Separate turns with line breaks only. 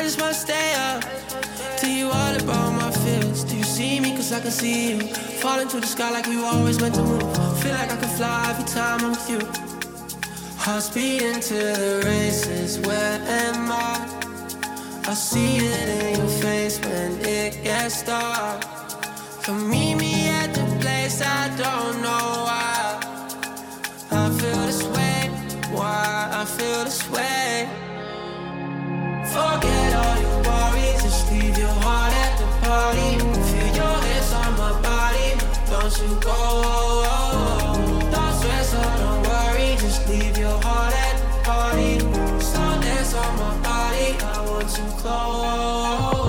just wanna stay up. Tell you all about my fears. Do you see me? Cause I can see you. Falling to the sky like we were always meant to move. Feel like I can fly every time I'm with you. Hearts beating to the races. Where am I see it in your face when it gets dark. Come meet me at the place I don't know why I feel this way, why I feel this way. Forget all your worries, just leave your heart at the party. Feel your hips on my body, don't you go. Don't stress or don't worry, just leave your heart at the party. So dance on my body, I want you close.